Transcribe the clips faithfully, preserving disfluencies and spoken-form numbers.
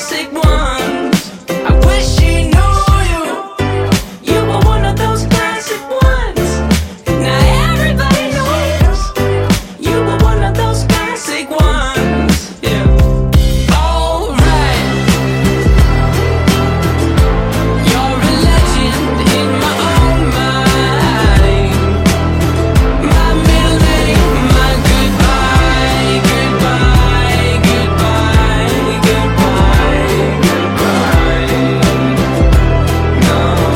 classic ones. I wish she knew you. You were one of those classic ones. Now everybody knows you were one of those classic ones. Yeah. Alright. You're a legend in my own mind. My middle name, my goodbye, goodbye, goodbye, goodbye, goodbye. No.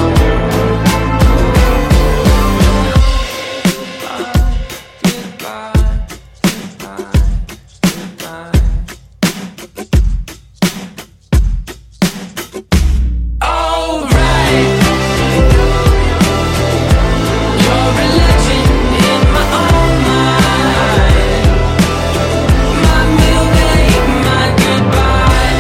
Goodbye, goodbye, goodbye. Alright. You're a legend in my own mind. My middle name, my goodbye.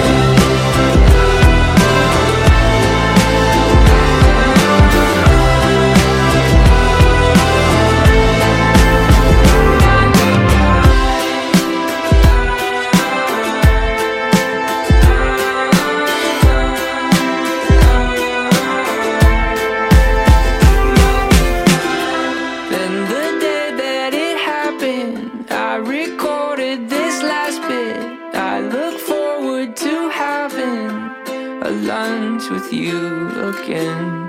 Then the day that it happened, I recorded this last bit. I look forward to having a lunch with you again.